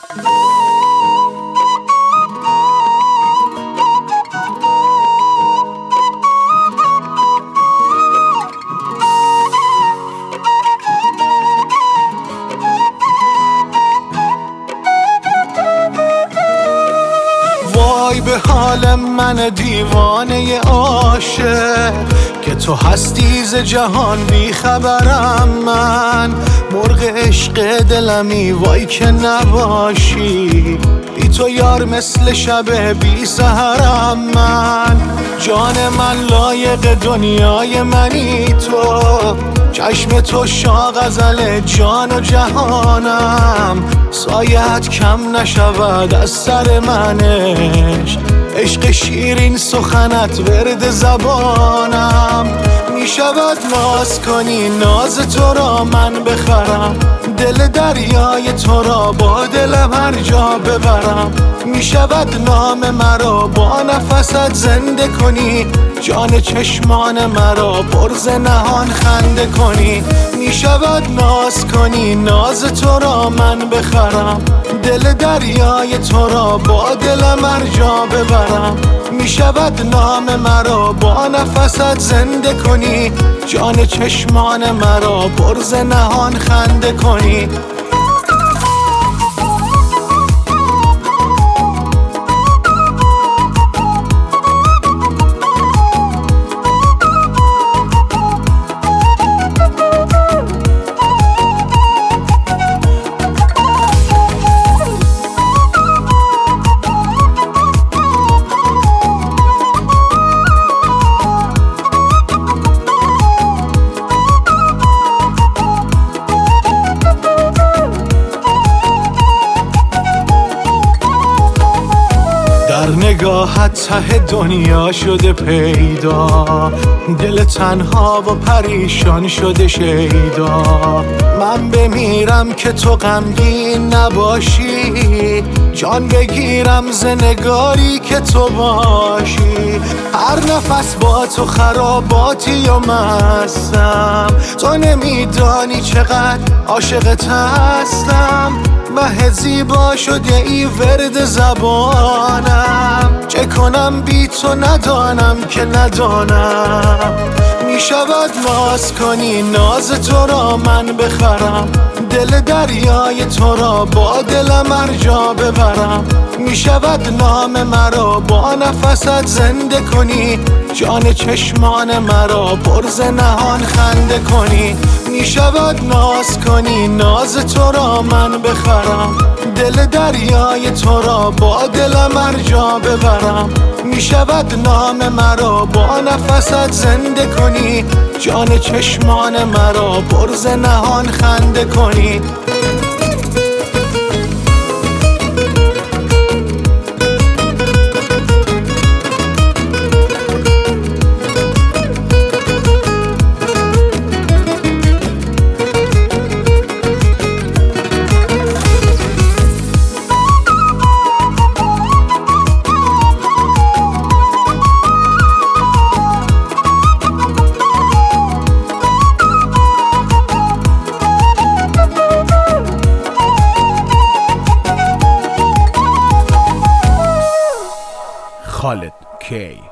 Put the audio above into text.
وای به حال من دیوانه عاشق که تو هستی ز جهان بی خبرم. من مرغ عشق دلمی وای که نباشی، بی تو یار مثل شب بی سحرم. من جان من لایق دنیای منی تو، چشم تو شاه غزل جان و جهانم. سایت کم نشود از سر منش، عشق شیرین سخنت ورد زبانم. میشود ناز کنی ناز تو را من بخرم، دل دریای تو را با دلم هر جا ببرم. میشود نام مرا با نفست زنده کنی، جان چشمان مرا پر ز نهان خنده کنی. میشود ناز کنی ناز تو را من بخرم، دل دریای تو را با دلم هر جا ببرم. میشود نام مرا با نفست زنده کنی، جان چشمان مرا پر ز نهان خنده کنی. در نگاهت ته دنیا شده پیدا، دل تنها و پریشان شده شیدا. من بمیرم که تو غمگین نباشی، جان بگیرم ز نگاری که تو باشی. هر نفس با تو خراباتی و مستم، تو نمیدانی چقدر عاشقت هستم. مه زیبا شده ای ورد زبانم، چه کنم بی تو ندانم که ندانم. میشود ناز کنی ناز تو را من بخرم، دل دریای تو را با دلم هر جا ببرم. میشود نام مرا با نفست زنده کنی، جان چشمان مرا پر ز نهان خنده کنی. میشود ناز کنی ناز تو را من بخرم، دل دریای تو را با دلم هر جا ببرم. میشود نام مرا با نفست زنده کنی، جان چشمان مرا پر ز نهان خنده کنی. Khaled K